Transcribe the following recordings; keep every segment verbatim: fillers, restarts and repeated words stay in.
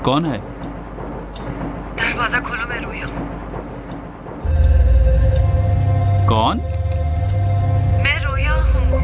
कौन है? दरवाजा खोलो, मैं रोया। कौन? मैं रोया हूँ।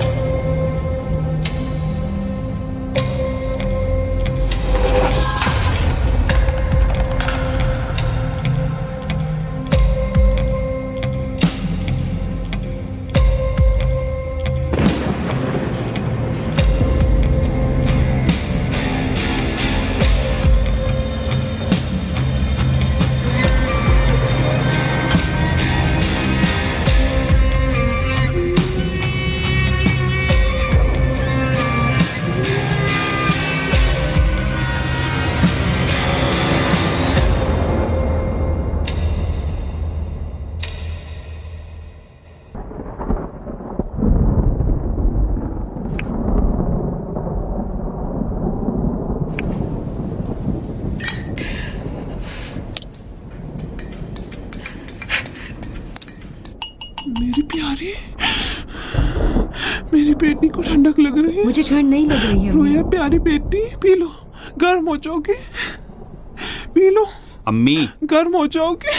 मेरी प्यारी, मेरी बेटी को ठंडक लग रही है। मुझे ठंड नहीं लग रही है। रोया प्यारी बेटी, पी लो, गर्म हो जाओगी। पी लो अम्मी, गर्म हो जाओगी।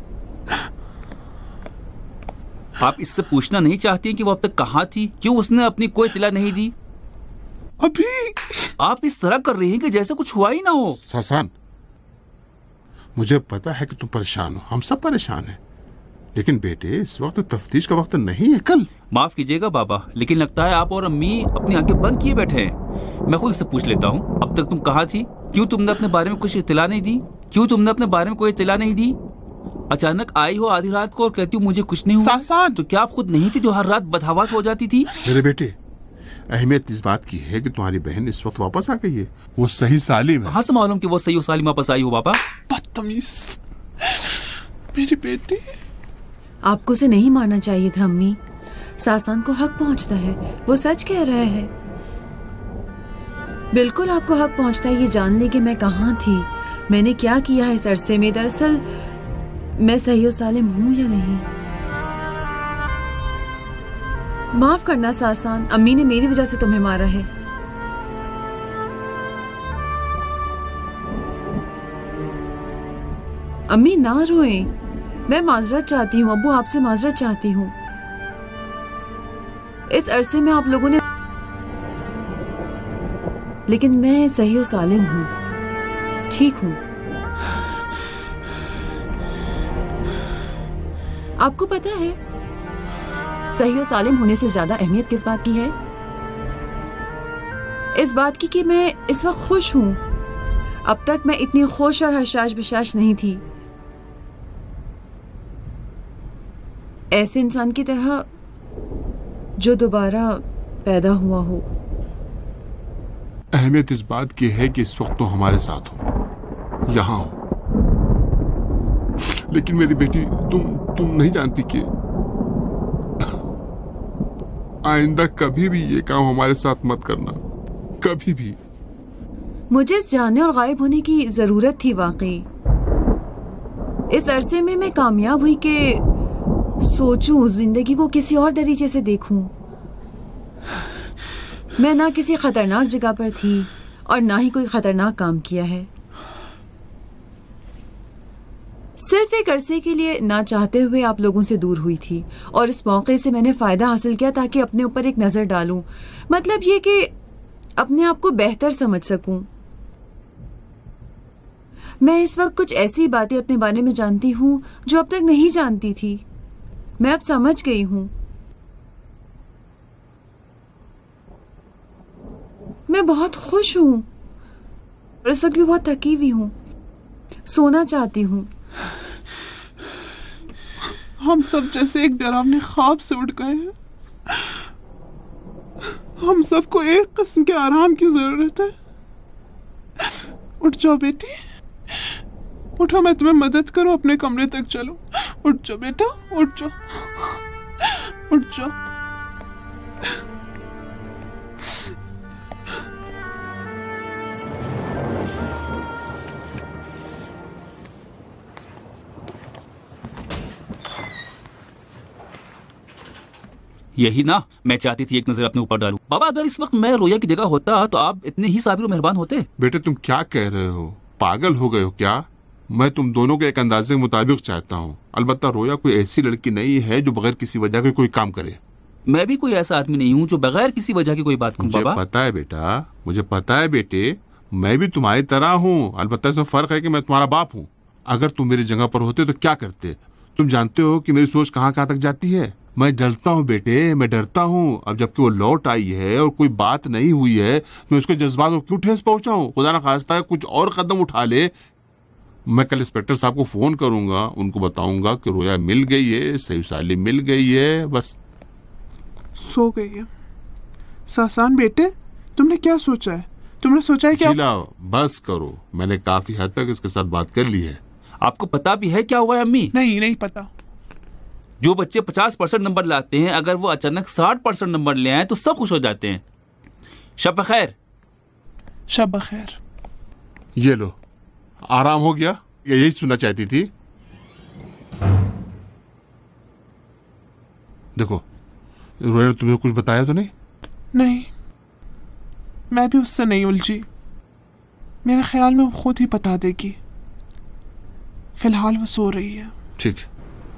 आप इससे पूछना नहीं चाहती कि वो अब तक कहाँ थी? क्यों उसने अपनी कोई इत्तला नहीं दी? अभी आप इस तरह कर रही हैं कि जैसे कुछ हुआ ही ना हो। सासान, मुझे पता है कि तुम परेशान हो, हम सब परेशान हैं, लेकिन बेटे इस वक्त तफ्तीश का वक्त नहीं है। कल माफ कीजिएगा बाबा, लेकिन लगता है आप और अम्मी अपनी आंखें बंद किए बैठे हैं। मैं खुद से पूछ लेता हूँ, अब तक तुम कहाँ थी? क्यों तुमने अपने बारे में कुछ इत्तला नहीं दी? क्यों तुमने अपने बारे में कोई इत्तला नहीं दी? अचानक आई हो आधी रात को और कहती हूँ मुझे कुछ नहीं हुआ। सासान, तो क्या आप खुद नहीं थी जो हर रात बदहवास हो जाती थी? मेरे बेटे, अहमियत इस बात की है कि तुम्हारी बहन इस वक्त वापस आ गई है, वो सही सालिम है। कहाँ से मालूम कि वो सही सालिम वापस आई हो बाबा? बदतमीज मेरी बेटी। आपको उसे नहीं मारना चाहिए था अम्मी। सासान को हक पहुंचता है, वो सच कह रहा है। बिल्कुल आपको हक पहुंचता है ये जानने कि मैं कहाँ थी, मैंने क्या किया है इस अरसे में। दरअसल मैं सही और सालिम हूँ या नहीं। माफ करना सासान, अम्मी ने मेरी वजह से तुम्हें मारा है। अम्मी ना रोएं, मैं माजरत चाहती हूँ। अब्बू आपसे माजरत चाहती हूँ। इस अरसे में आप लोगों ने, लेकिन मैं सही और सालिम हूँ, ठीक हूँ। आपको पता है सही और सालिम होने से ज्यादा अहमियत किस बात की है? इस बात की कि मैं इस वक्त खुश हूँ। अब तक मैं इतनी खुश और हशाश बशाश नहीं थी। ऐसे इंसान की तरह जो दोबारा पैदा हुआ हो। अहमियत इस बात की है कि इस वक्त तो हमारे साथ हो, यहाँ हो। लेकिन मेरी बेटी, तुम तुम नहीं जानती कि आइंदा कभी भी ये काम हमारे साथ मत करना, कभी भी। मुझे इस जाने और गायब होने की जरूरत थी वाकई। इस अरसे में मैं कामयाब हुई कि सोचूं, जिंदगी को किसी और तरीके से देखूं। मैं ना किसी खतरनाक जगह पर थी और ना ही कोई खतरनाक काम किया है। सिर्फ एक अरसे के लिए ना चाहते हुए आप लोगों से दूर हुई थी और इस मौके से मैंने फायदा हासिल किया ताकि अपने ऊपर एक नजर डालूं। मतलब ये कि अपने आप को बेहतर समझ सकूं। मैं इस वक्त कुछ ऐसी बातें अपने बारे में जानती हूं जो अब तक नहीं जानती थी। मैं अब समझ गई हूं। मैं बहुत खुश हूं और इस वक्त भी बहुत थकी हुई हूं। सोना चाहती हूं। हम सब जैसे एक डरावने ख्वाब से उठ गए हैं। हम सबको एक किस्म के आराम की जरूरत है। उठ जाओ बेटी, उठो, मैं तुम्हें मदद करूं, अपने कमरे तक चलो। उठ जाओ बेटा, उठ जाओ, उठ जाओ। यही ना मैं चाहती थी, एक नजर अपने ऊपर डालूं। बाबा, अगर इस वक्त मैं रोया की जगह होता तो आप इतने ही साबिर और मेहरबान होते। बेटे तुम क्या कह रहे हो? पागल हो गए हो क्या? मैं तुम दोनों के एक अंदाजे के मुताबिक चाहता हूँ। अलबत्ता रोया कोई ऐसी लड़की नहीं है जो बगैर किसी वजह के कोई काम करे। मैं भी कोई ऐसा आदमी नहीं हूँ जो बगैर किसी वजह की कोई बात करूँ। मुझे बाबा पता है बेटा, मुझे पता है बेटे, मैं भी तुम्हारी तरह हूँ। अलबत्ता इसमें फर्क है कि मैं तुम्हारा बाप हूँ। अगर तुम मेरी जगह पर होते तो क्या करते? तुम जानते हो कि मेरी सोच कहाँ कहाँ तक जाती है। मैं डरता हूँ बेटे, मैं डरता हूँ। अब जबकि वो लौट आई है और कोई बात नहीं हुई है, मैं उसके जज्बात को क्यों ठेस पहुंचाऊं? खुदा ना खास्ता है कुछ और कदम उठा ले। मैं कल इंस्पेक्टर साहब को फोन करूंगा, उनको बताऊंगा कि रोया मिल गई है, सही साली मिल गई है। बस सो गई है। सासान बेटे, तुमने क्या सोचा है? तुमने सोचा है क्या? शीला बस करो, मैंने काफी हद तक इसके साथ बात कर ली है। आपको पता भी है क्या हुआ है अम्मी? नहीं, नहीं पता। जो बच्चे पचास परसेंट नंबर लाते हैं, अगर वो अचानक साठ परसेंट नंबर ले आए तो सब खुश हो जाते हैं। शब बखैर। शब बखैर। ये लो, आराम हो गया? यही सुनना चाहती थी। देखो, रोया ने तुम्हें कुछ बताया तो नहीं? नहीं, मैं भी उससे नहीं उलझी। मेरे ख्याल में वो खुद ही बता देगी। फिलहाल वो सो रही है। ठीक है।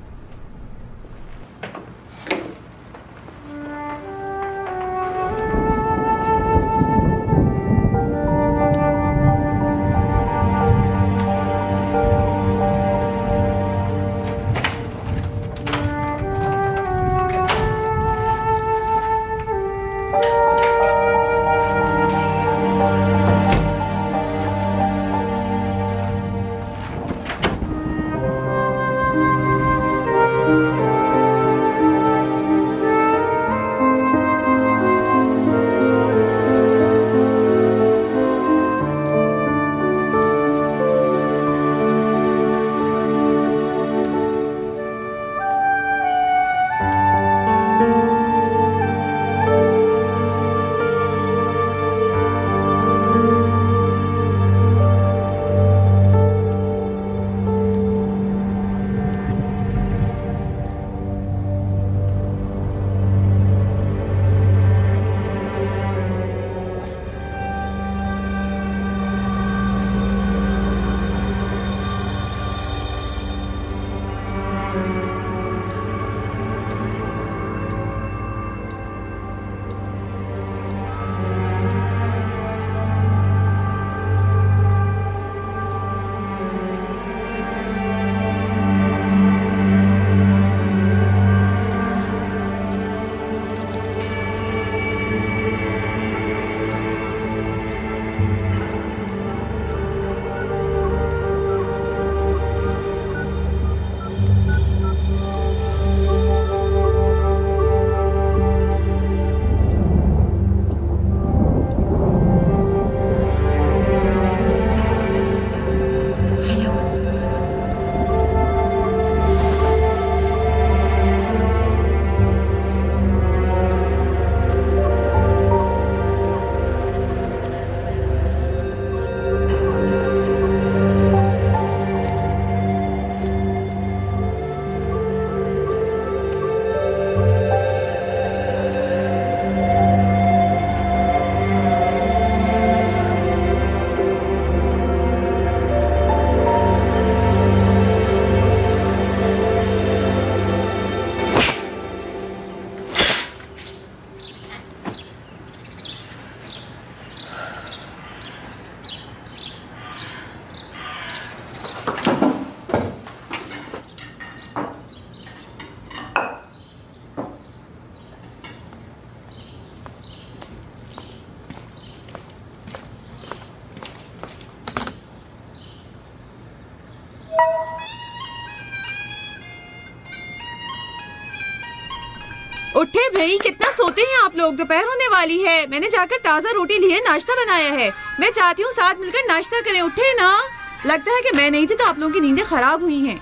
उठे भाई, कितना सोते हैं आप लोग? दोपहर होने वाली है। मैंने जाकर ताज़ा रोटी ली है, नाश्ता बनाया है। मैं चाहती हूँ साथ मिलकर नाश्ता करें। उठे ना। लगता है कि मैं नहीं थी तो आप लोगों की नींदें खराब हुई हैं।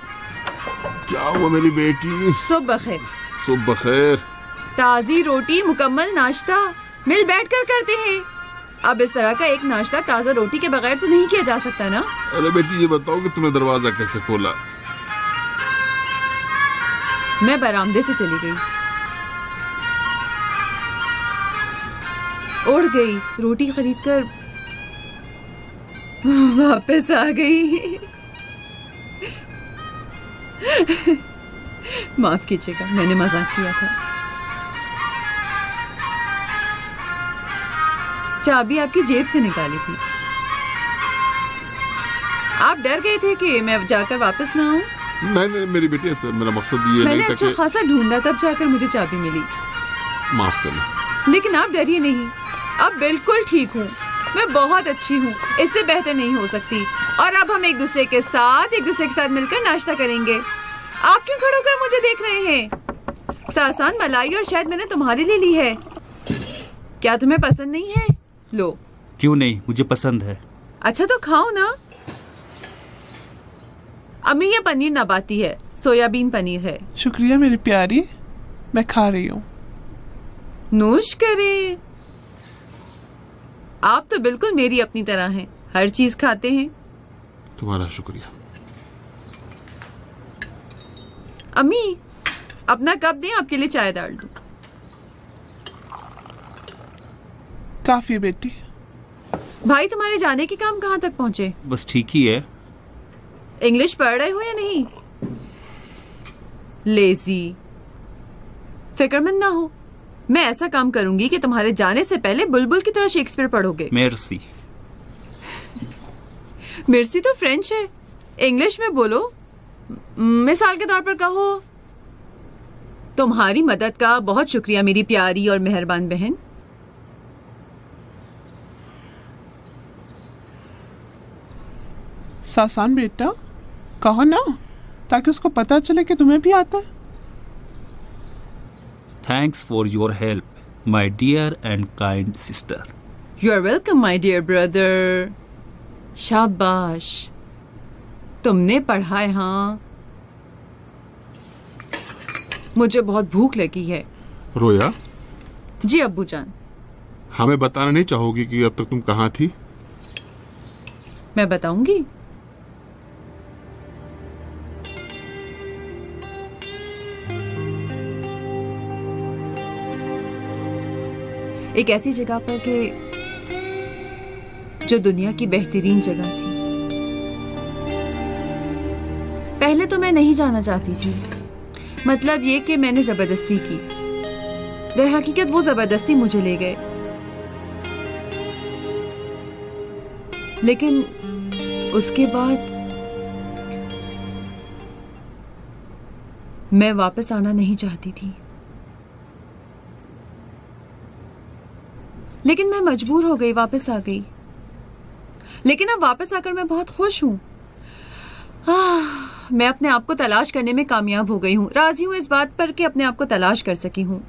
क्या हुआ मेरी बेटी? सुबह बखैर। सुबह बखैर। ताज़ी रोटी, मुकम्मल नाश्ता मिल बैठ कर करते हैं। अब इस तरह का एक नाश्ता ताज़ा रोटी के बगैर तो नहीं किया जा सकता ना। अरे बेटी, ये बताओ कि तुमने दरवाजा कैसे खोला? मैं बरामदे से चली गई। उड़ गई रोटी खरीद कर। वापस आ गई। माफ कीजिएगा, मैंने मजाक किया था। चाबी आपकी जेब से निकाली थी। आप डर गए थे कि मैं जाकर वापस ना आऊं? नहीं नहीं मेरी बेटी, ऐसा मेरा मकसद ये मैंने नहीं था अच्छा कि... खासा ढूंढा, तब जाकर मुझे चाबी मिली। माफ करना। लेकिन आप डरिए नहीं, अब बिल्कुल ठीक हूँ। मैं बहुत अच्छी हूँ, इससे बेहतर नहीं हो सकती। और अब हम एक दूसरे के साथ एक दूसरे के साथ मिलकर नाश्ता करेंगे। आप क्यों खड़े होकर मुझे देख रहे हैं? सासान, मलाई और शायद मैंने तुम्हारे लिए ली है। क्या तुम्हें पसंद नहीं है? लो। क्यों नहीं, मुझे पसंद है। अच्छा तो खाओ ना। अम्मी ये पनीर नबाती है, सोयाबीन पनीर है। शुक्रिया मेरी प्यारी, मैं खा रही हूँ। नोश करे। आप तो बिल्कुल मेरी अपनी तरह हैं, हर चीज खाते हैं। तुम्हारा शुक्रिया। अम्मी अपना कप दें, आपके लिए चाय डाल दूं। काफी है बेटी। भाई तुम्हारे जाने के काम कहाँ तक पहुँचे? बस ठीक ही है। इंग्लिश पढ़ रहे हो या नहीं? लेजी। फिक्रमंद ना हो, मैं ऐसा काम करूंगी कि तुम्हारे जाने से पहले बुलबुल की तरह शेक्सपियर पढ़ोगे। मेर्सी। मेर्सी तो फ्रेंच है, इंग्लिश में बोलो। मिसाल के तौर पर कहो, तुम्हारी मदद का बहुत शुक्रिया मेरी प्यारी और मेहरबान बहन। सासान बेटा, कहो ना, ताकि उसको पता चले कि तुम्हें भी आता है। Thanks for your help my dear and kind sister. You are welcome my dear brother. शाबाश, तुमने पढ़ा है। हाँ, मुझे बहुत भूख लगी है। रोया, जी अब्बू जान। हमें बताना नहीं चाहोगी कि अब तक तुम कहाँ थी? मैं बताऊंगी। एक ऐसी जगह पर के जो दुनिया की बेहतरीन जगह थी। पहले तो मैं नहीं जाना चाहती थी, मतलब ये कि मैंने जबरदस्ती की। दर हकीकत वो जबरदस्ती मुझे ले गए। लेकिन उसके बाद मैं वापस आना नहीं चाहती थी, लेकिन मैं मजबूर हो गई, वापस आ गई। लेकिन अब वापस आकर मैं बहुत खुश हूं। मैं अपने आप को तलाश करने में कामयाब हो गई हूं। राजी हूं इस बात पर कि अपने आप को तलाश कर सकी हूं।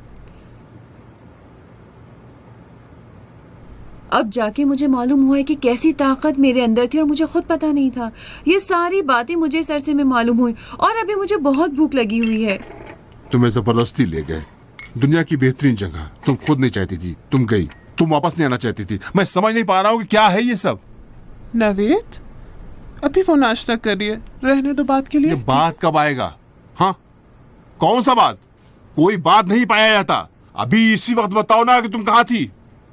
अब जाके मुझे मालूम हुआ है कि कैसी ताकत मेरे अंदर थी और मुझे खुद पता नहीं था। ये सारी बातें मुझे इस अरसे में मालूम हुई और अभी मुझे बहुत भूख लगी हुई है। तुम्हें जबरदस्ती ले गए दुनिया की बेहतरीन जगह। तुम खुद नहीं चाहती थी, तुम गई। तुम वापस नहीं आना चाहती थी। मैं समझ नहीं पा रहा हूँ कि क्या है ये सब। नवेद, अभी वो नाश्ता करिए, रहने दो बात के लिए। ये बात कब आएगा? हाँ, कौन सा बात? कोई बात नहीं पाया जाता। अभी इसी वक्त बताओ ना कि तुम कहाँ थी।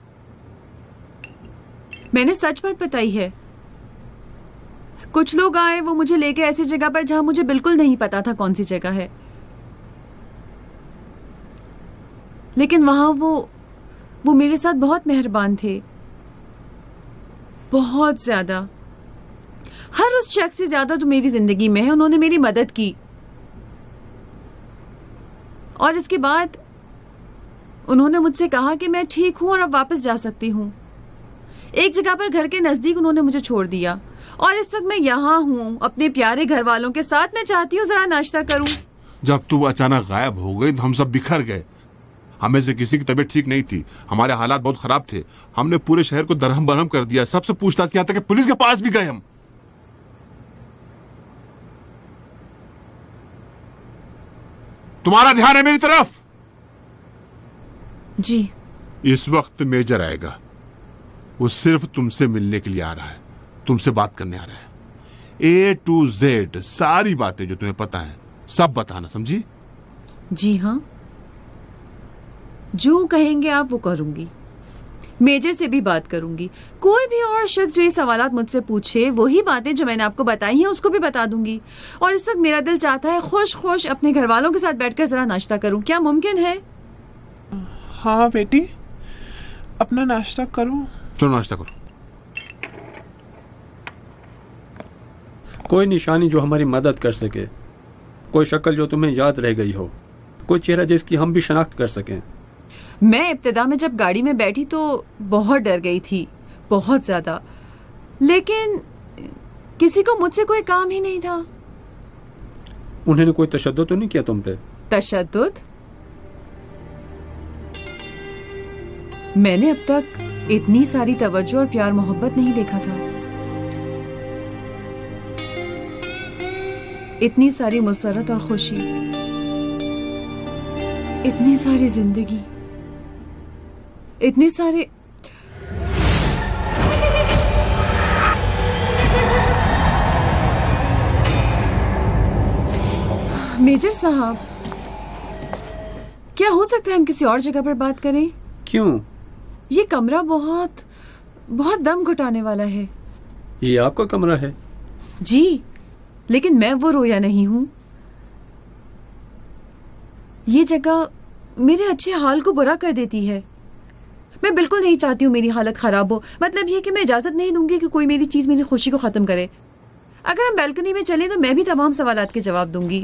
मैंने सच बात बताई है। कुछ लोग आए, वो मुझे लेके ऐसी जगह पर जहां मुझे बिल्कुल नहीं पता था कौन सी जगह है, लेकिन वहां वो वो मेरे साथ बहुत मेहरबान थे, बहुत ज्यादा। हर उस शख्स से ज्यादा जो मेरी जिंदगी में है, उन्होंने मेरी मदद की। और इसके बाद उन्होंने मुझसे कहा कि मैं ठीक हूं और अब वापस जा सकती हूं। एक जगह पर घर के नजदीक उन्होंने मुझे छोड़ दिया और इस वक्त मैं यहाँ हूँ अपने प्यारे घर वालों के साथ। मैं चाहती हूँ जरा नाश्ता करूँ। जब तुम अचानक गायब हो गई तो हम सब बिखर गए। हमें से किसी की तबीयत ठीक नहीं थी, हमारे हालात बहुत खराब थे। हमने पूरे शहर को दरहम बरहम कर दिया, सबसे पूछताछ किया, कि पुलिस के पास भी गए हम। तुम्हारा ध्यान है मेरी तरफ? जी। इस वक्त मेजर आएगा। वो सिर्फ तुमसे मिलने के लिए आ रहा है, तुमसे बात करने आ रहा है। ए टू जेड सारी बातें जो तुम्हें पता है सब बताना, समझी? जी हाँ, जो कहेंगे आप वो करूंगी। मेजर से भी बात करूंगी। कोई भी और शख्स जो ये सवालात मुझसे पूछे, वही बातें जो मैंने आपको बताई हैं उसको भी बता दूंगी। और इस वक्त मेरा दिल चाहता है खुश खुश अपने घर वालों के साथ बैठकर जरा नाश्ता करूं। क्या मुमकिन है? हाँ बेटी, अपना नाश्ता करो। चलो नाश्ता करो। कोई निशानी जो हमारी मदद कर सके, कोई शक्ल जो तुम्हें याद रह गई हो, कोई चेहरा जिसकी हम भी शनाख्त कर सकें। मैं इब्तिदा में जब गाड़ी में बैठी तो बहुत डर गई थी, बहुत ज्यादा, लेकिन किसी को मुझसे कोई काम ही नहीं था। उन्होंने कोई तशद्दुद तो नहीं किया तुम पे? तशद्दुद? मैंने अब तक इतनी सारी तवज्जो और प्यार मोहब्बत नहीं देखा था। इतनी सारी मुसरत और खुशी, इतनी सारी जिंदगी, इतने सारे मेजर साहब, क्या हो सकता है हम किसी और जगह पर बात करें? क्यों? ये कमरा बहुत बहुत दम घुटाने वाला है। ये आपका कमरा है? जी, लेकिन मैं वो रोया नहीं हूं। ये जगह मेरे अच्छे हाल को बुरा कर देती है। मैं बिल्कुल नहीं चाहती हूँ मेरी हालत खराब हो। मतलब ये कि मैं इजाजत नहीं दूंगी कि कोई मेरी चीज मेरी खुशी को खत्म करे। अगर हम बैल्कनी में चले तो मैं भी तमाम सवालात के जवाब दूंगी।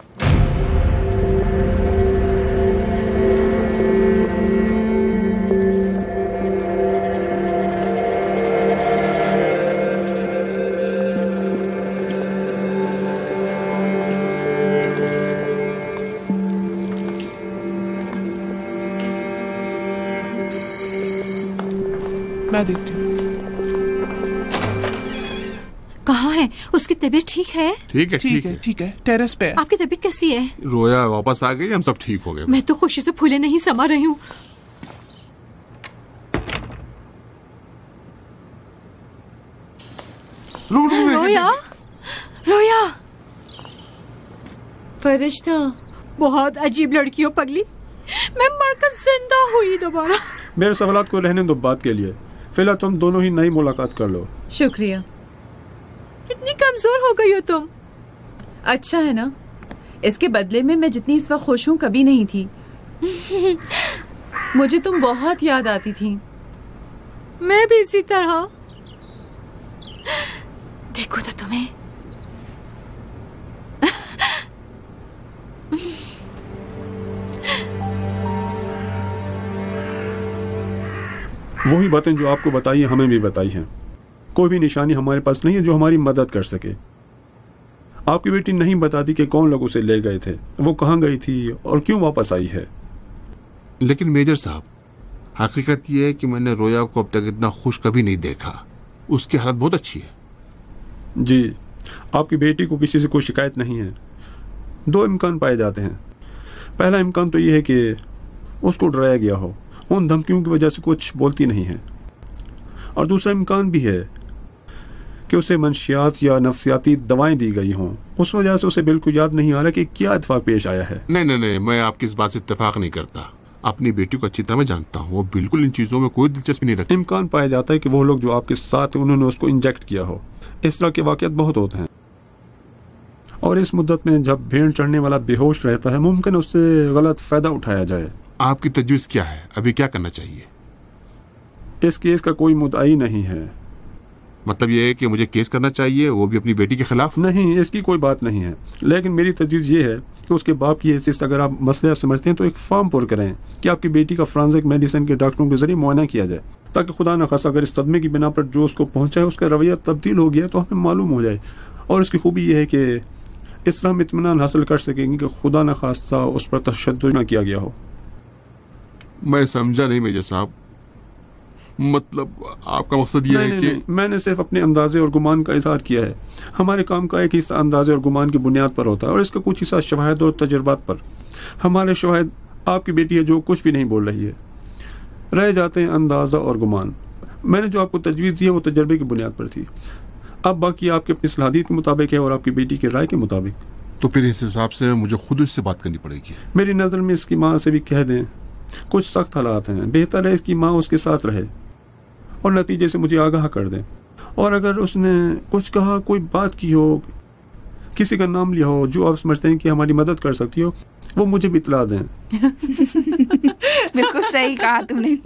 मैं देखती हूँ। कहाँ है? उसकी तबीयत ठीक है? ठीक है ठीक है, ठीक है, टेरेस पे है। आपकी तबीयत कैसी है? रोया वापस आ गई, हम सब ठीक हो गए। मैं तो खुशी से फूले नहीं समा रही हूँ। रो, रो, रो, रोया, रोया, फरिश्ता, बहुत अजीब लड़की हो पगली। मैं मरकर जिंदा हुई दोबारा। मेरे सवालात को रहने दो बात के लिए। फिलहाल तुम दोनों ही नई मुलाकात कर लो। शुक्रिया। इतनी कमजोर हो गई हो तुम। अच्छा है ना, इसके बदले में मैं जितनी इस वक्त खुश हूँ कभी नहीं थी। मुझे तुम बहुत याद आती थी। मैं भी इसी तरह। देखो तो तुम्हें। वही बातें जो आपको बताई है हमें भी बताई हैं। कोई भी निशानी हमारे पास नहीं है जो हमारी मदद कर सके। आपकी बेटी नहीं बताती कि कौन लोग उसे ले गए थे, वो कहाँ गई थी और क्यों वापस आई है। लेकिन मेजर साहब, हकीकत यह है कि मैंने रोया को अब तक इतना खुश कभी नहीं देखा। उसकी हालत बहुत अच्छी है। जी, आपकी बेटी को किसी से कोई शिकायत नहीं है। दो इम्कान पाए जाते हैं। पहला इम्कान तो ये है कि उसको डराया गया हो, उन धमकियों की वजह से कुछ बोलती नहीं है। और दूसरा इम्कान भी है कि उसे मंशियात या नफ्सियाती दवाएं दी गई हों, उस वजह से उसे बिल्कुल याद नहीं आ रहा कि क्या इत्तेफाक पेश आया है। नहीं नहीं नहीं, मैं आपकी इस बात से इत्तेफाक नहीं करता। अपनी बेटी को अच्छी तरह मैं जानता हूँ, वो बिल्कुल इन चीजों में कोई दिलचस्पी नहीं रखती। इम्कान पाया जाता है कि वो लोग जो आपके साथ हैं उन्होंने उसको इंजेक्ट किया हो। इस तरह के वाकयात बहुत होते हैं। और इस मुद्दत में जब भेड़ चढ़ने वाला बेहोश रहता है, मुमकिन उससे गलत फायदा उठाया जाए। आपकी तजवीज़ क्या है? अभी क्या करना चाहिए? इस केस का कोई मुद्दाई नहीं है। मतलब ये है कि मुझे केस करना चाहिए, वो भी अपनी बेटी के खिलाफ? नहीं, इसकी कोई बात नहीं है। लेकिन मेरी तजवीज़ ये है कि उसके बाप की हैसियत से अगर आप मसला समझते हैं तो एक फॉर्म पुर करें कि आपकी बेटी का फ्रांसिक मेडिसिन के डॉक्टरों के जरिए मुआयना किया जाए, ताकि खुदा न खासा अगर इस सदमे की बिना पर जो उसको पहुंचा है उसका रवैया तब्दील हो गया तो हमें मालूम हो जाए। और इसकी खूबी यह है कि इस तरह हम इत्मीनान हासिल कर सकेंगे कि खुदा न खासा उस पर तशद्दुद न किया गया हो। मैं समझा नहीं मेजर साहब, मतलब आपका मकसद ये नहीं, है नहीं, कि नहीं, मैंने सिर्फ अपने अंदाजे और गुमान का इजहार किया है। हमारे काम का एक हिस्सा अंदाजे और गुमान की बुनियाद पर होता है और इसका कुछ हिस्सा शवाहिद और तजुर्बात पर। हमारे शवाहिद आपकी बेटी है जो कुछ भी नहीं बोल रही है, रह जाते हैं अंदाजा और गुमान। मैंने जो आपको तजवीज़ दी है वो तजर्बे की बुनियाद पर थी। अब बाकी आपकी अपनी सलाहियत के मुताबिक है और आपकी बेटी की राय के मुताबिक। तो फिर इस हिसाब से मुझे खुद उससे बात करनी पड़ेगी। मेरी नज़र में इसकी माँ से भी कह दें, कुछ सख्त हालात हैं, बेहतर है इसकी माँ उसके साथ रहे। और नतीजे से मुझे आगाह कर दें। और अगर उसने कुछ कहा, कोई बात की हो, किसी का नाम लिया हो जो आप समझते हैं कि हमारी मदद कर सकती हो, वो मुझे भी इतला दें। बिल्कुल सही कहा तुमने।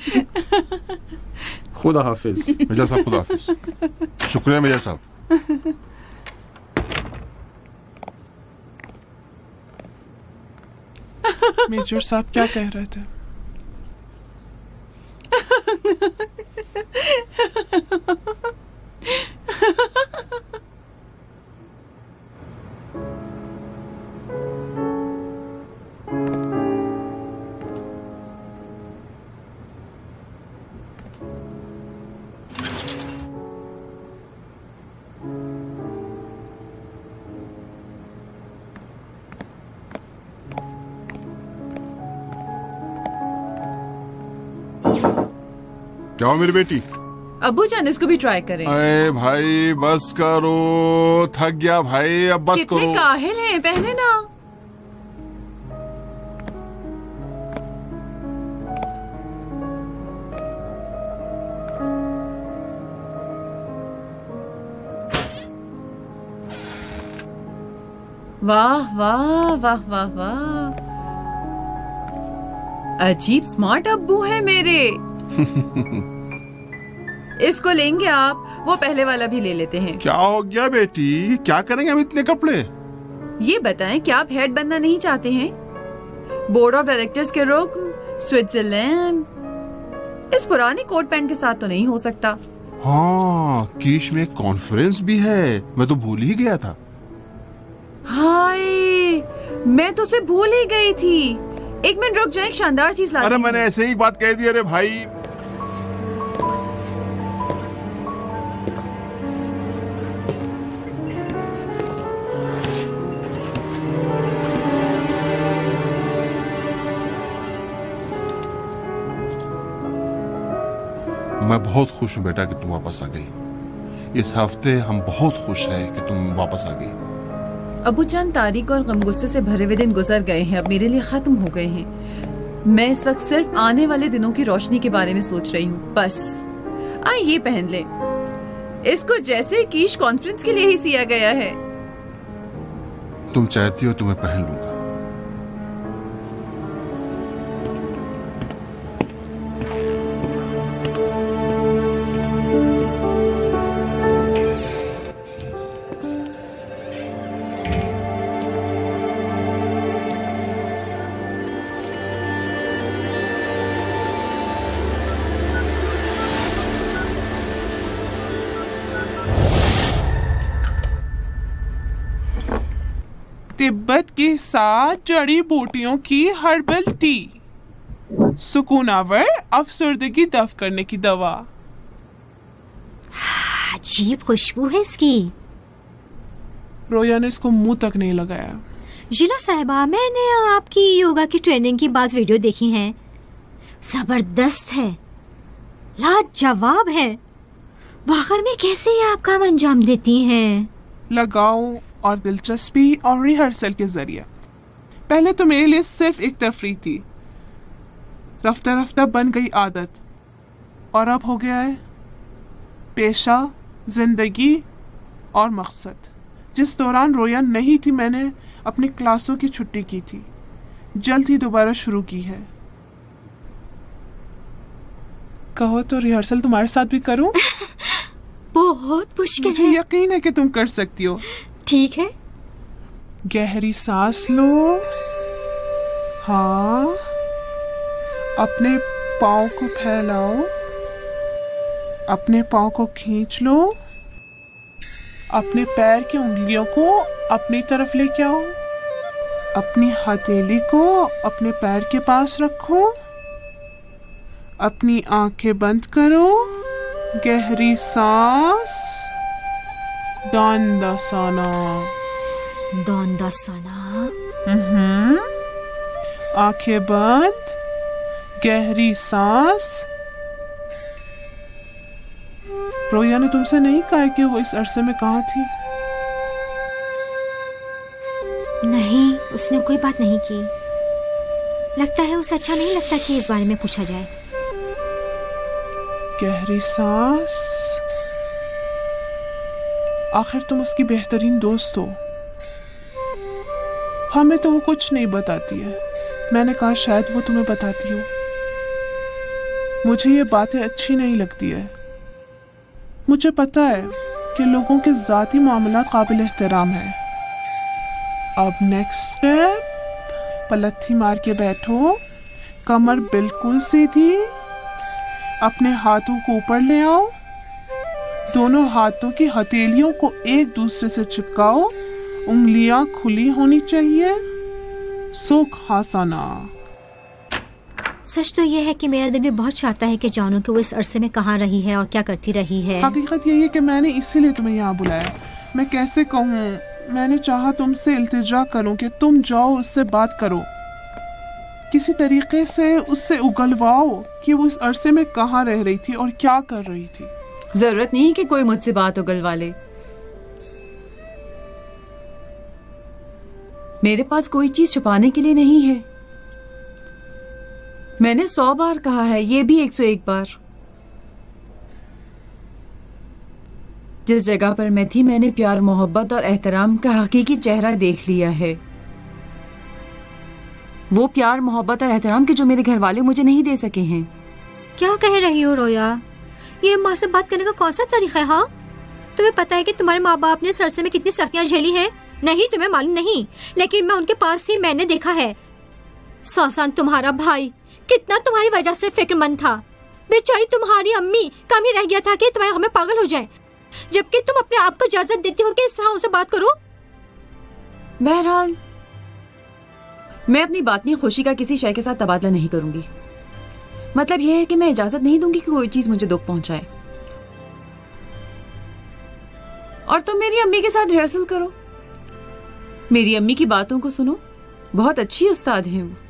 खुदा हाफिज। मेजर साहब, खुदा हाफिज। शुक्रिया मेजर साहब। मेजर साहब क्या कह रहे थे? क्या हो मेरी बेटी? अब्बू जान इसको भी ट्राई करें। अरे भाई बस करो, थक गया भाई, अब बस कितने करो। काहिल हैं, पहने ना। वाह वाह वाह वाह वाह, अजीब स्मार्ट अब्बू है मेरे। इसको लेंगे आप? वो पहले वाला भी ले लेते हैं। क्या हो गया बेटी, क्या करेंगे हम इतने कपड़े? ये बताएं, क्या आप हेड बनना नहीं चाहते हैं? बोर्ड ऑफ डायरेक्टर्स के रुकन, स्विट्जरलैंड। इस पुराने कोट पैंट के साथ तो नहीं हो सकता। हाँ, कीश में कॉन्फ्रेंस भी है, मैं तो भूल ही गया था। हाय, मैं तो उसे भूल ही गई थी। एक मिनट रुक जाए, एक शानदार चीज लाती अरे हूँ। मैंने ऐसे ही बात कह दी। अरे भाई मैं बहुत खुश हूँ बेटा कि तुम वापस आ गई। इस हफ्ते हम बहुत खुश हैं कि तुम वापस आ गई। अबू जान, तारीख और गम गुस्से से भरे हुए दिन गुजर गए हैं, अब मेरे लिए खत्म हो गए हैं। मैं इस वक्त सिर्फ आने वाले दिनों की रोशनी के बारे में सोच रही हूँ, बस। आ ये पहन ले, इसको जैसे कीश कॉन्फ्रेंस के लिए ही सिया गया है। तुम चाहती हो तो मैं पहन लूंगा। तिब्बत के साथ जड़ी बूटियों की हर्बल टी, सुकूनावर अफसरदगी दफ करने की दवा। अजीब खुशबू है इसकी। रोया ने इसको मुंह तक नहीं लगाया। जिला साहिबा, मैंने आपकी योगा की ट्रेनिंग की बाज़ वीडियो देखी हैं, जबरदस्त है, लाजवाब है। बाहर में कैसे ये आप काम अंजाम देती हैं? लगाओ और दिलचस्पी और रिहर्सल के जरिए। पहले तो मेरे लिए सिर्फ एक तफरीह थी, रफ्ता रफ्ता बन गई आदत, और अब हो गया है पेशा, जिंदगी और मकसद। जिस दौरान रोया नहीं थी, मैंने अपनी क्लासों की छुट्टी की थी, जल्द ही दोबारा शुरू की है। कहो तो रिहर्सल तुम्हारे साथ भी करूं? बहुत मुश्किल मुझे है। यकीन है कि तुम कर सकती हो। ठीक है। गहरी सांस लो। हाँ, अपने पाँव को फैलाओ, अपने पाँव को खींच लो, अपने पैर की उंगलियों को अपनी तरफ लेके आओ, अपनी हथेली को अपने पैर के पास रखो, अपनी आंखें बंद करो, गहरी सांस, दांदासाना। दांदासाना। हम्म, आंखें बंद, गहरी सांस। रोया ने तुमसे नहीं कहा कि वो इस अरसे में कहाँ थी? नहीं, उसने कोई बात नहीं की। लगता है उसे अच्छा नहीं लगता कि इस बारे में पूछा जाए। गहरी सांस। आखिर तुम उसकी बेहतरीन दोस्त हो। हमें तो वो कुछ नहीं बताती है। मैंने कहा शायद वो तुम्हें बताती हो। मुझे ये बातें अच्छी नहीं लगती है। मुझे पता है कि लोगों के ज़ाती मामला काबिल एहतराम है। अब नेक्स्ट स्टेप, पलथी मार के बैठो, कमर बिल्कुल सीधी, अपने हाथों को ऊपर ले आओ, दोनों हाथों की हथेलियों को एक दूसरे से चिपकाओ, उंगलियां खुली होनी चाहिए। सुखासना। सच तो ये है कि मेरा दिल भी बहुत चाहता है कि जानूं कि वो इस अरसे में कहाँ रही है और क्या करती रही है। हकीकत यही है कि मैंने इसीलिए तुम्हें यहाँ बुलाया। मैं कैसे कहूँ, मैंने चाहा तुमसे इल्तिजा करूँ कि तुम जाओ उससे बात करो, किसी तरीके से उससे उगलवाओ कि वो इस अरसे में कहाँ रह रही थी और क्या कर रही थी। जरूरत नहीं कि कोई मुझसे बात उगलवा ले। मेरे पास कोई चीज छुपाने के लिए नहीं है। मैंने सौ बार कहा है, ये भी एक सौ एक बार। जिस जगह पर मैं थी मैंने प्यार, मोहब्बत और एहतराम का हकीकी चेहरा देख लिया है। वो प्यार, मोहब्बत और एहतराम के जो मेरे घर वाले मुझे नहीं दे सके हैं। क्या कह रही हो रोया? ये माँ से बात करने का कौन सा तरीका है? हाँ, तुम्हें पता है कि तुम्हारे माँ बाप ने इस अरसे में कितनी सख्तियां झेली हैं? नहीं, तुम्हें मालूम नहीं, लेकिन मैं उनके पास थी, मैंने देखा है। सासान तुम्हारा भाई कितना तुम्हारी वजह से फिक्रमंद था। बेचारी तुम्हारी अम्मी कम ही रह गया था कि तुम्हारे हमें पागल हो जाए, जबकि तुम अपने आप को इजाजत देती हो कि इस तरह उनसे बात करो। बहरहाल मैं अपनी बातनी खुशी का किसी शय के साथ तबादला नहीं करूंगी। मतलब यह है कि मैं इजाजत नहीं दूंगी कि कोई चीज मुझे दुख पहुंचाए। और तुम मेरी अम्मी के साथ रिहर्सल करो, मेरी अम्मी की बातों को सुनो, बहुत अच्छी उस्ताद हैं वो।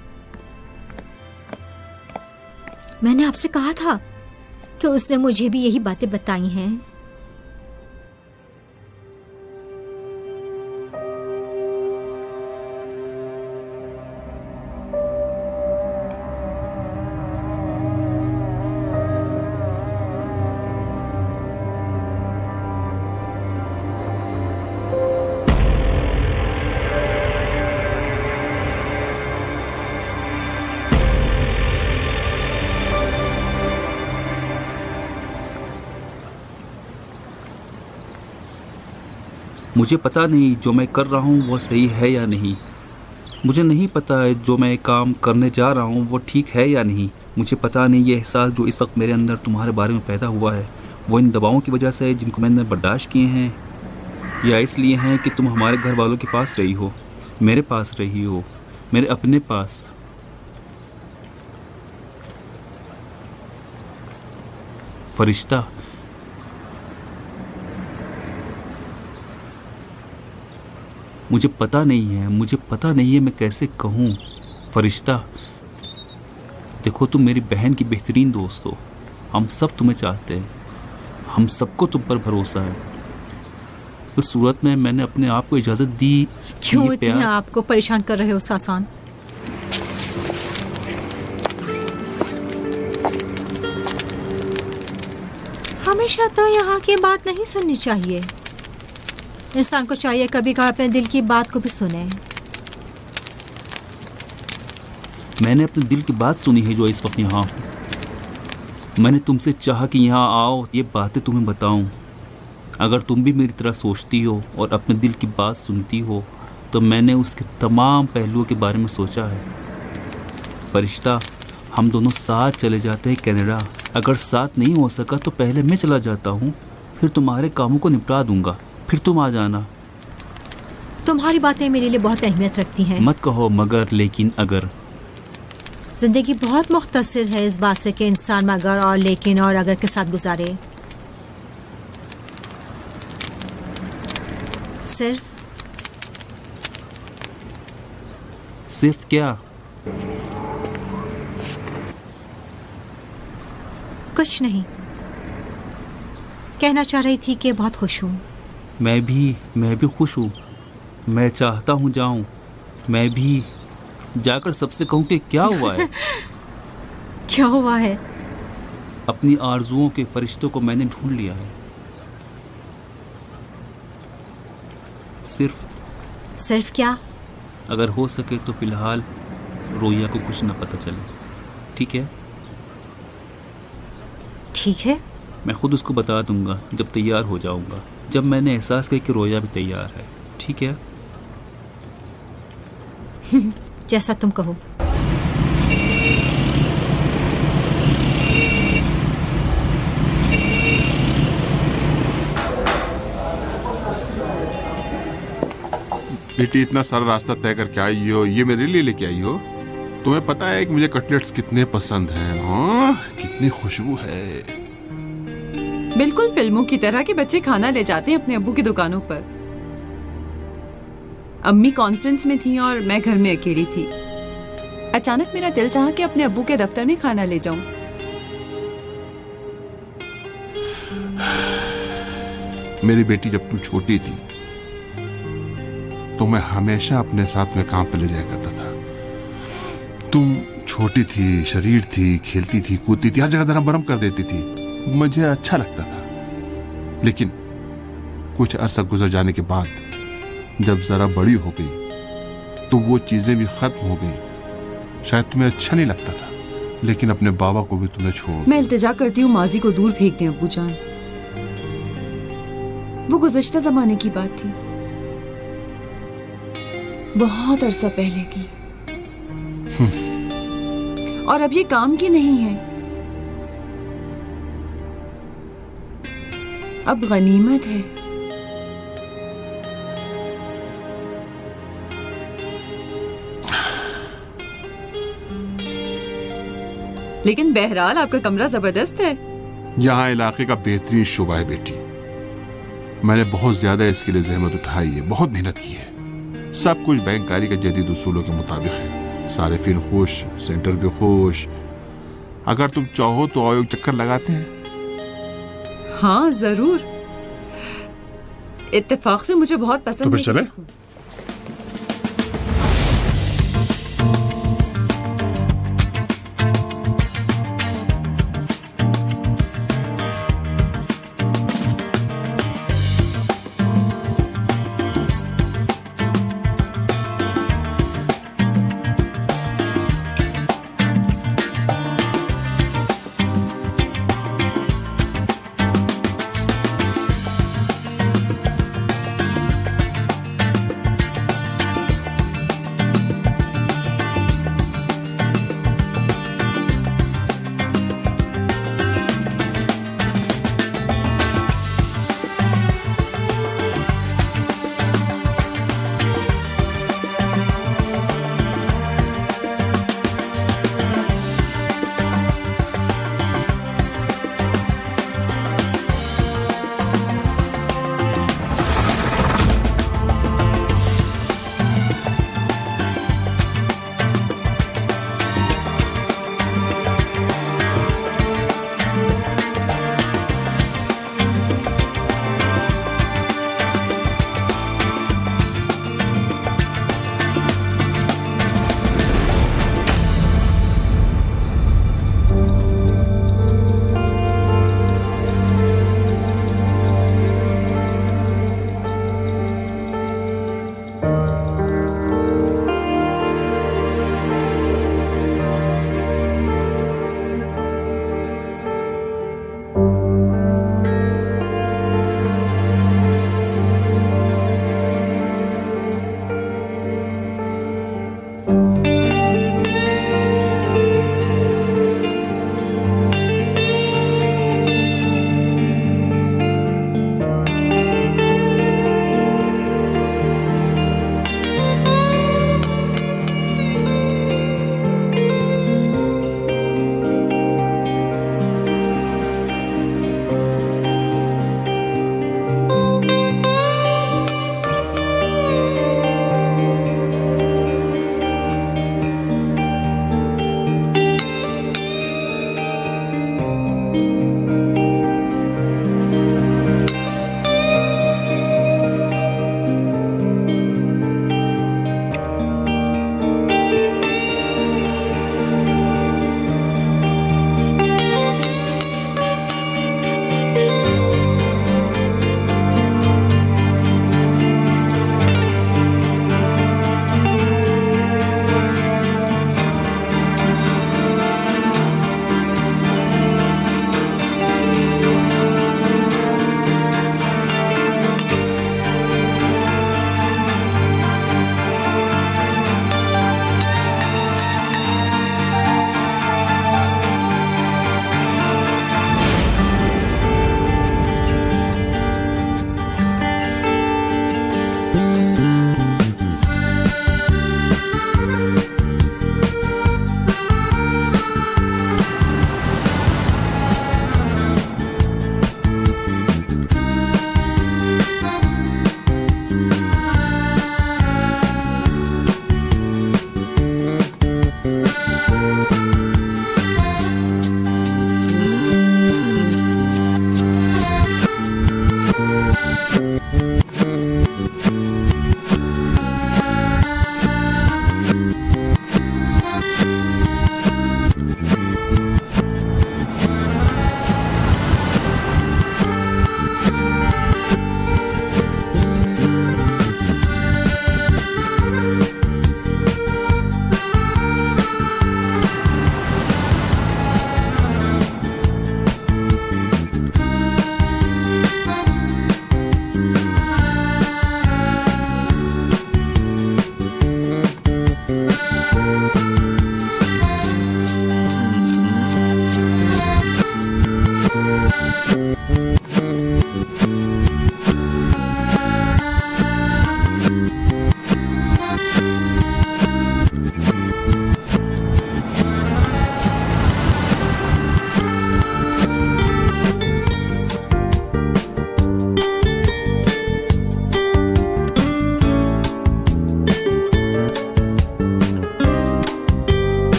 मैंने आपसे कहा था कि उसने मुझे भी यही बातें बताई हैं। मुझे पता नहीं जो मैं कर रहा हूँ वो सही है या नहीं। मुझे नहीं पता है जो मैं काम करने जा रहा हूँ वो ठीक है या नहीं। मुझे पता नहीं ये एहसास जो इस वक्त मेरे अंदर तुम्हारे बारे में पैदा हुआ है वो इन दबावों की वजह से है जिनको मैंने बर्दाश्त किए हैं, या इसलिए हैं कि तुम हमारे घर वालों के पास रही हो, मेरे पास रही हो, मेरे अपने पास। फरिश्ता, मुझे पता नहीं है, मुझे पता नहीं है मैं कैसे कहूँ। फरिश्ता, देखो तुम मेरी बहन की बेहतरीन दोस्त हो, हम सब तुम्हें चाहते हैं, हम सबको तुम पर भरोसा है। उस सूरत में मैंने अपने आप को इजाज़त दी। क्यों इतने आपको परेशान कर रहे हो सासान? हमेशा तो यहाँ की बात नहीं सुननी चाहिए। इंसान को चाहिए कभी कभी अपने दिल की बात को भी सुने। मैंने अपने दिल की बात सुनी है जो इस वक्त यहाँ हूँ। मैंने तुमसे चाहा कि यहाँ आओ, ये बातें तुम्हें बताऊं। अगर तुम भी मेरी तरह सोचती हो और अपने दिल की बात सुनती हो तो मैंने उसके तमाम पहलुओं के बारे में सोचा है। फरिश्ता, हम दोनों साथ चले जाते हैं कनाडा। अगर साथ नहीं हो सका तो पहले मैं चला जाता हूँ, फिर तुम्हारे कामों को निपटा दूंगा, फिर तुम आ जाना। तुम्हारी बातें मेरे लिए बहुत अहमियत रखती हैं। मत कहो मगर, लेकिन अगर। जिंदगी बहुत मुख्तसर है इस बात से कि इंसान मगर और लेकिन और अगर के साथ गुजारे। सिर्फ सिर्फ क्या? कुछ नहीं, कहना चाह रही थी कि बहुत खुश हूँ। मैं भी मैं भी खुश हूँ। मैं चाहता हूँ जाऊँ, मैं भी जाकर सबसे कहूँ कि क्या हुआ है। क्या हुआ है? अपनी आरजुओं के फरिश्तों को मैंने ढूंढ लिया है। सिर्फ सिर्फ क्या? अगर हो सके तो फिलहाल रोया को कुछ ना पता चले, ठीक है? ठीक है। मैं खुद उसको बता दूंगा जब तैयार हो जाऊंगा, जब मैंने एहसास किया कि रोया भी तैयार है, ठीक है? जैसा तुम कहो। बेटी इतना सारा रास्ता तय करके आई हो, ये मेरे लिए लेके आई हो? तुम्हें पता है कि मुझे कटलेट्स कितने पसंद हैं? हाँ, कितनी खुशबू है। बिल्कुल फिल्मों की तरह के बच्चे खाना ले जाते हैं अपने अब्बू की दुकानों पर। अम्मी कॉन्फ्रेंस में थी और मैं घर में अकेली थी। अचानक मेरा दिल चाहा कि अपने अब्बू के दफ्तर में खाना ले जाऊं। मेरी बेटी जब तुम छोटी थी तो मैं हमेशा अपने साथ में काम पे ले जाया करता था। तुम छोटी थी, शरीर थी, खेलती थी, कूदती थी, हर जगह धरम बरम कर देती थी, मुझे अच्छा लगता था। लेकिन कुछ अरसा गुजर जाने के बाद जब जरा बड़ी हो गई तो वो चीजें भी खत्म हो गई। शायद तुम्हें अच्छा नहीं लगता था, लेकिन अपने बाबा को भी तुमने छोड़। मैं इल्तिजा करती हूँ माजी को दूर फेंक दें अब्बू जान। वो गुज़श्ता जमाने की बात थी, बहुत अरसा पहले की, और अब ये काम की नहीं है। अब गनीमत है। लेकिन बहरहाल आपका कमरा जबरदस्त है। यहाँ इलाके का बेहतरीन शोबा है बेटी। मैंने बहुत ज्यादा इसके लिए जहमत उठाई है, बहुत मेहनत की है। सब कुछ बैंककारी के जदीद उसूलों के मुताबिक है। सारे फिर खुश, सेंटर भी खुश। अगर तुम चाहो तो आओ एक चक्कर लगाते हैं। हाँ जरूर, इत्तेफाक से मुझे बहुत पसंद तो फिर चले?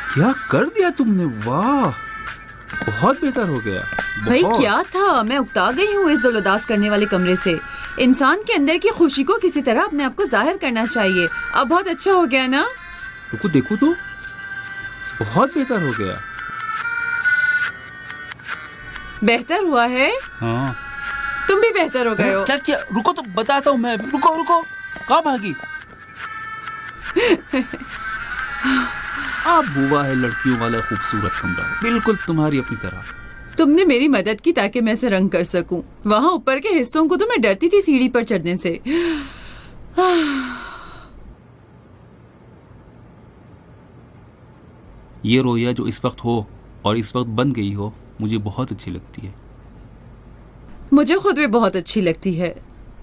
क्या कर दिया तुमने, वाह बहुत बेहतर हो गया। भाई बहुत। क्या था, मैं उकता गई हूँ इस दिलउदास करने वाले कमरे से। इंसान के अंदर की खुशी को किसी तरह अपने आप को जाहिर करना चाहिए। अब बहुत अच्छा हो गया ना? रुको देखो तो, बहुत बेहतर हो गया। बेहतर हुआ है? हाँ। तुम भी बेहतर हो गए हो। क्या क्या, रुको तो बताता हूँ मैं। रुको रुको, कहाँ भागी? आप बुआ है लड़कियों वाला खूबसूरत कमरा, बिल्कुल तुम्हारी अपनी तरह। तुमने मेरी मदद की ताकि मैं इसे रंग कर सकूं। वहाँ ऊपर के हिस्सों को तो मैं डरती थी सीढ़ी पर चढ़ने से। ये रोया जो इस वक्त हो और इस वक्त बन गई हो, मुझे बहुत अच्छी लगती है। मुझे खुद भी बहुत अच्छी लगती है।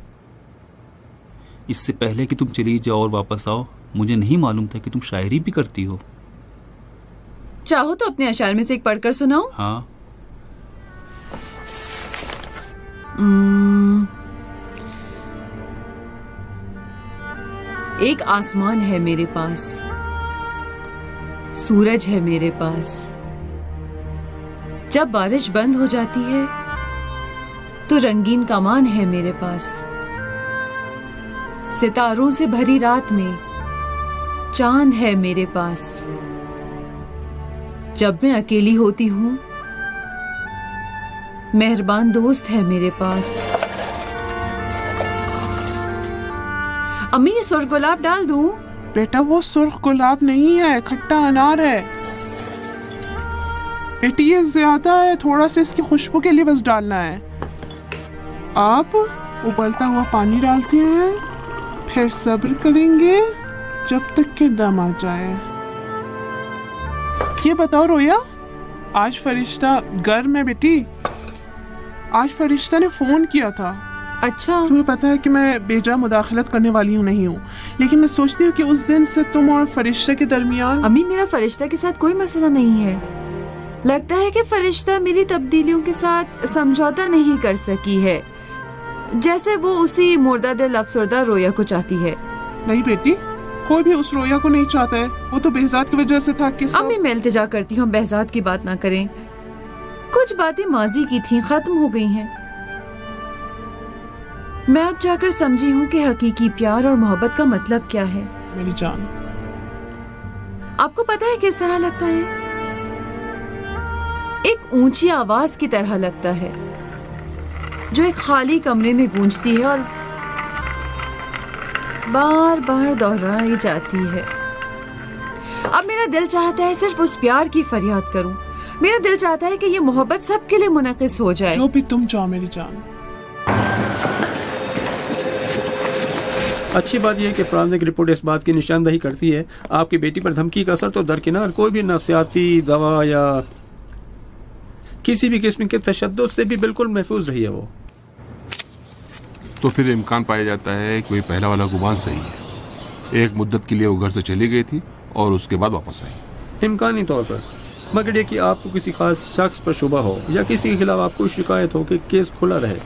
इससे पहले कि तुम चली जाओ और वापस आओ, मुझे नहीं मालूम था कि तुम शायरी भी करती हो। चाहो तो अपने अशार में से एक पढ़कर सुनाओ। हाँ। Hmm. एक आसमान है मेरे पास, सूरज है मेरे पास। जब बारिश बंद हो जाती है तो रंगीन कमान है मेरे पास। सितारों से भरी रात में चांद है मेरे पास। जब मैं अकेली होती हूँ मेहरबान दोस्त है मेरे पास। अम्मी ये सुर्ख गुलाब डाल दूं? बेटा वो सुर्ख गुलाब नहीं है, खट्टा अनार है। बेटी ये ज्यादा है, थोड़ा सा इसकी खुशबू के लिए बस डालना है। आप उबलता हुआ पानी डालते हैं, फिर सब्र करेंगे जब तक कि दम आ जाए। ये बताओ रोया, आज फरिश्ता घर में? बेटी आज फरिश्ता ने फोन किया था। अच्छा। तुम्हें पता है कि मैं बेजा मुदाखलत करने वाली हूँ नहीं हूँ, लेकिन मैं सोचती हूँ कि उस दिन से तुम और फरिश्ता के दरमियान। अम्मी मेरा फरिश्ता के साथ कोई मसला नहीं है। लगता है कि फरिश्ता मेरी तब्दीलियों के साथ समझौता नहीं कर सकी है, जैसे वो उसी मुर्दा दिल अफसरदा रोया को चाहती है। नहीं बेटी, कोई भी उस रोया को नहीं चाहता है। वो तो बेहजाद की वजह से था कि सब... अम्मी मैं इल्तिजा करती हूँ बेहजाद की बात ना करें। कुछ बातें माजी की थी, खत्म हो गई हैं। मैं अब जाकर समझी हूँ कि हकीकी प्यार और मोहब्बत का मतलब क्या है। मेरी जान, आपको पता है किस तरह लगता है? एक ऊंची आवाज की तरह लगता है जो एक खाली कमरे में गूंजती है और बार बार दोहराई जाती है। अब मेरा दिल चाहता है सिर्फ उस प्यार की फरियाद करूं। मेरा दिल चाहता है कि ये मोहब्बत सबके लिए मुनक़िस हो जाए। जो भी तुम चाहो मेरी जान। अच्छी बात यह है कि फॉरेंसिक रिपोर्ट इस बात की निशानदही करती है आपकी बेटी पर धमकी का असर तो दरकिनार, कोई भी नफ्सियाती दवा या किसी भी किस्म के तशद्दुद से भी बिल्कुल महफूज रही है वो। तो फिर इम्कान पाया जाता है कि वही पहला वाला गुमान सही है। एक मुद्दत के लिए वो घर से चली गई थी और उसके बाद वापस आई। इम्कानी तौर पर, मगर ये कि आपको किसी खास शख्स पर शुबा हो या किसी के खिलाफ आपको शिकायत हो कि केस खुला रहे।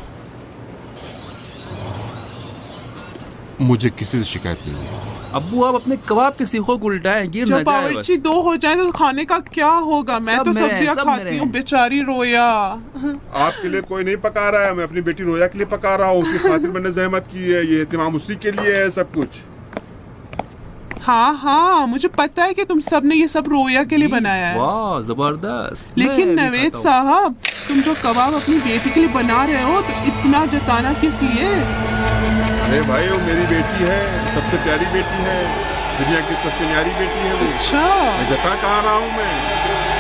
मुझे किसी से शिकायत नहीं है। अब्बू आप अपने कबाब के सीखों को उल्टाएं, गिर जब न जाए बस। बावर्ची दो हो जाए तो खाने का क्या होगा? मैं सब तो मेरे हैं, सब्जियां सब खाती मेरे हूँ। हैं। बेचारी रोया। आपके लिए कोई नहीं पका रहा है, मैं अपनी बेटी रोया के लिए पका रहा हूँ। उसकी खातिर मैंने जहमत की है, ये एहतमाम उसी के लिए है सब कुछ। हाँ हाँ मुझे पता है कि तुम सब ने ये सब रोया के लिए बनाया है। वाह जबरदस्त। लेकिन मैं भी नवेद खाता हूँ। साहब, तुम जो कबाब अपनी बेटी के लिए बना रहे हो तो इतना जताना किस लिए? अरे भाई वो मेरी बेटी है, सबसे प्यारी बेटी है, दुनिया की सबसे न्यारी बेटी है वो। अच्छा मैं जता कहाँ रहा हूँ मैं?